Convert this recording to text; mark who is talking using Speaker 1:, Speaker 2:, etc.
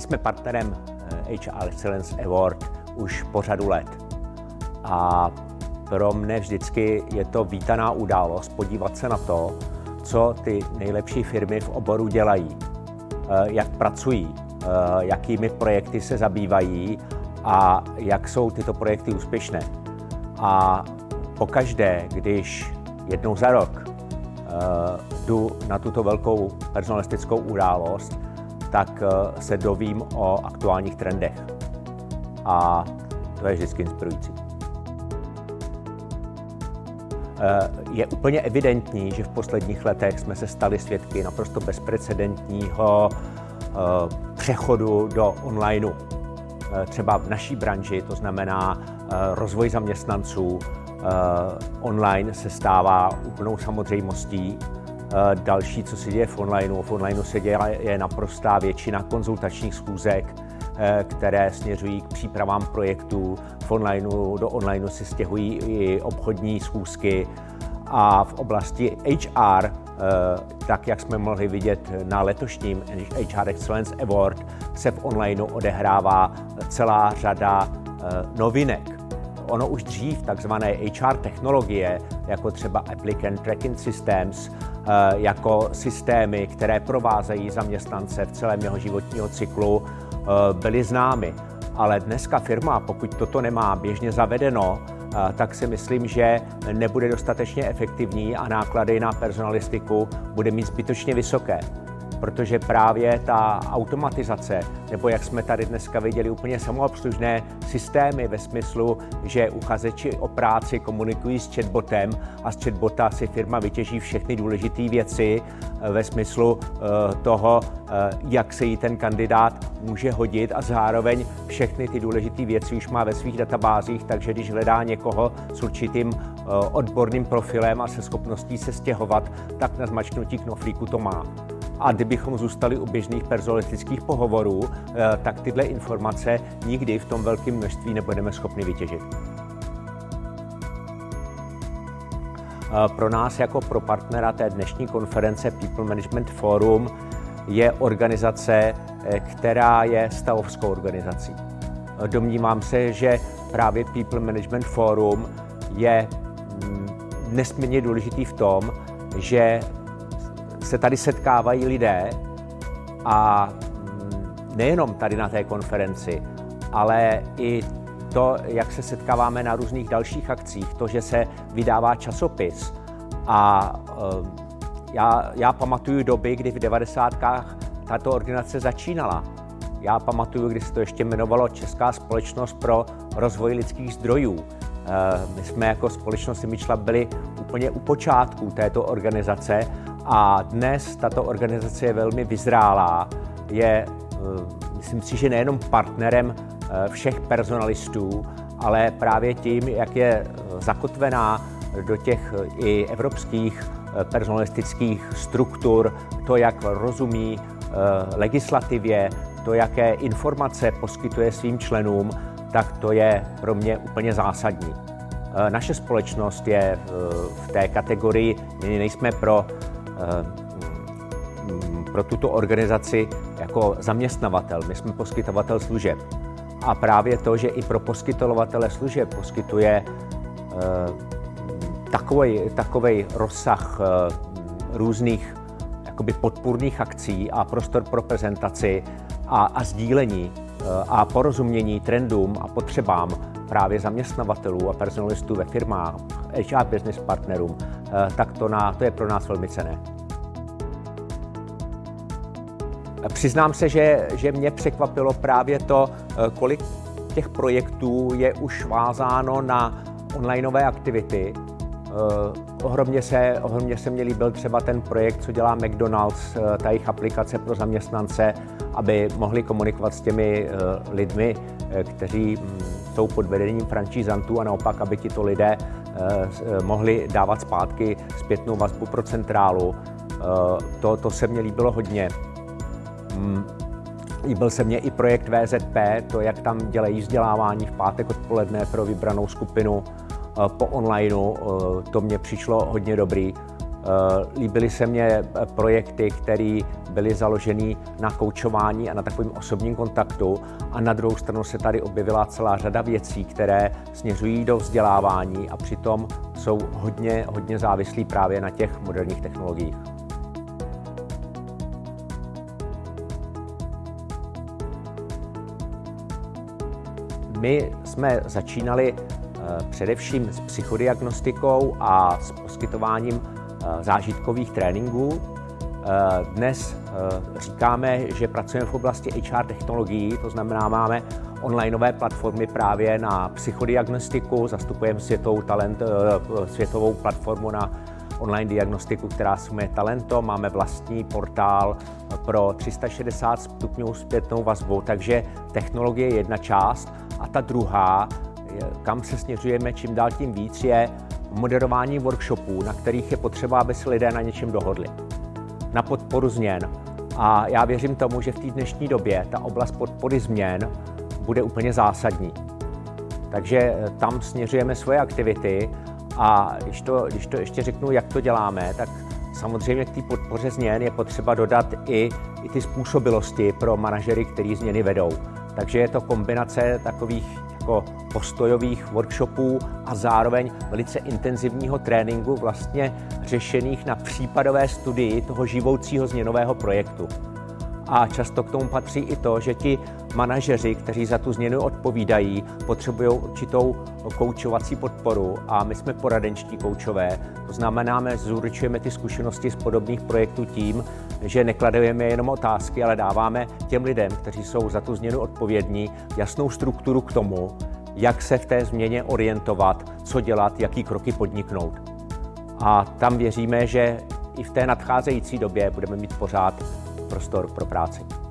Speaker 1: jsme partnerem HR Excellence Award už po řadu let. A pro mne vždycky je to vítaná událost podívat se na to, co ty nejlepší firmy v oboru dělají, jak pracují, jakými projekty se zabývají a jak jsou tyto projekty úspěšné. A pokaždé, když jednou za rok jdu na tuto velkou personalistickou událost, tak se dovím o aktuálních trendech. A to je vždycky inspirující. Je úplně evidentní, že v posledních letech jsme se stali svědky naprosto bezprecedentního přechodu do onlineu. Třeba v naší branži, to znamená rozvoj zaměstnanců, online se stává úplnou samozřejmostí. Další, co se děje v onlineu se děje, je naprostá většina konzultačních schůzek, které směřují k přípravám projektů. Do onlineu se stěhují i obchodní schůzky a v oblasti HR, tak jak jsme mohli vidět na letošním HR Excellence Award, se v onlineu odehrává celá řada novinek. Ono už dřív takzvané HR technologie, jako třeba Applicant Tracking Systems, jako systémy, které provázejí zaměstnance v celém jeho životního cyklu, byly známy. Ale dneska firma, pokud toto nemá běžně zavedeno, tak si myslím, že nebude dostatečně efektivní a náklady na personalistiku bude mít zbytečně vysoké. Protože právě ta automatizace, nebo jak jsme tady dneska viděli, úplně samoobslužné systémy ve smyslu, že uchazeči o práci komunikují s chatbotem a z chatbota si firma vytěží všechny důležité věci ve smyslu toho, jak se jí ten kandidát může hodit a zároveň všechny ty důležité věci už má ve svých databázích, takže když hledá někoho s určitým odborným profilem a se schopností se stěhovat, tak na zmačknutí knoflíku to má. A kdybychom zůstali u běžných personalistických pohovorů, tak tyhle informace nikdy v tom velkém množství nebudeme schopni vytěžit. Pro nás jako pro partnera té dnešní konference People Management Forum je organizace, která je stavovskou organizací. Domnívám se, že právě People Management Forum je nesmírně důležitý v tom, že se tady setkávají lidé a nejenom tady na té konferenci, ale i to, jak se setkáváme na různých dalších akcích, to, že se vydává časopis. A já pamatuju doby, kdy v 90kách tato organizace začínala. Já pamatuju, kdy se to ještě jmenovalo Česká společnost pro rozvoj lidských zdrojů. My jsme jako společnost Image byli úplně u počátku této organizace a dnes tato organizace je velmi vyzrálá. Je, myslím si, že nejenom partnerem všech personalistů, ale právě tím, jak je zakotvená do těch i evropských personalistických struktur, to, jak rozumí legislativě, to, jaké informace poskytuje svým členům, tak to je pro mě úplně zásadní. Naše společnost je v té kategorii, nejsme pro tuto organizaci jako zaměstnavatel, my jsme poskytovatel služeb. A právě to, že i pro poskytovatele služeb poskytuje takovej rozsah různých jakoby podpůrných akcí a prostor pro prezentaci a sdílení a porozumění trendům a potřebám právě zaměstnavatelů a personalistů ve firmách, HR business partnerům, tak to je pro nás velmi cenné. Přiznám se, že mě překvapilo právě to, kolik těch projektů je už vázáno na onlineové aktivity. Ohromně se mně líbil třeba ten projekt, co dělá McDonald's, ta jejich aplikace pro zaměstnance, aby mohli komunikovat s těmi lidmi, kteří jsou pod vedením franšízantů a naopak, aby tito lidé mohli dávat zpátky zpětnou vazbu pro centrálu. To se mně líbilo hodně. Líbil se mně i projekt VZP, to, jak tam dělají vzdělávání v pátek odpoledne pro vybranou skupinu po onlineu, to mně přišlo hodně dobrý. Líbily se mně projekty, které byly založeny na koučování a na takovém osobním kontaktu, a na druhou stranu se tady objevila celá řada věcí, které směřují do vzdělávání a přitom jsou hodně závislí právě na těch moderních technologiích. My jsme začínali především s psychodiagnostikou a s poskytováním zážitkových tréninků. Dnes říkáme, že pracujeme v oblasti HR technologií, to znamená, máme onlineové platformy právě na psychodiagnostiku, zastupujeme světovou platformu na online diagnostiku, která se jmenuje Talento, máme vlastní portál pro 360 stupňů zpětnou vazbu, takže technologie je jedna část a ta druhá, kam se směřujeme čím dál tím víc, je moderování workshopů, na kterých je potřeba, aby se lidé na něčem dohodli, na podporu změn. A já věřím tomu, že v té dnešní době ta oblast podpory změn bude úplně zásadní. Takže tam směřujeme svoje aktivity a když to ještě řeknu, jak to děláme, tak samozřejmě k té podpoře změn je potřeba dodat i ty způsobilosti pro manažery, kteří změny vedou. Takže je to kombinace takových jako postojových workshopů a zároveň velice intenzivního tréninku vlastně řešených na případové studii toho živoucího změnového projektu. A často k tomu patří i to, že ti manažeři, kteří za tu změnu odpovídají, potřebují určitou koučovací podporu a my jsme poradenští koučové. To znamená, že zúročujeme ty zkušenosti z podobných projektů tím, že neklademe jenom otázky, ale dáváme těm lidem, kteří jsou za tu změnu odpovědní, jasnou strukturu k tomu, jak se v té změně orientovat, co dělat, jaký kroky podniknout. A tam věříme, že i v té nadcházející době budeme mít pořád prostor pro práci.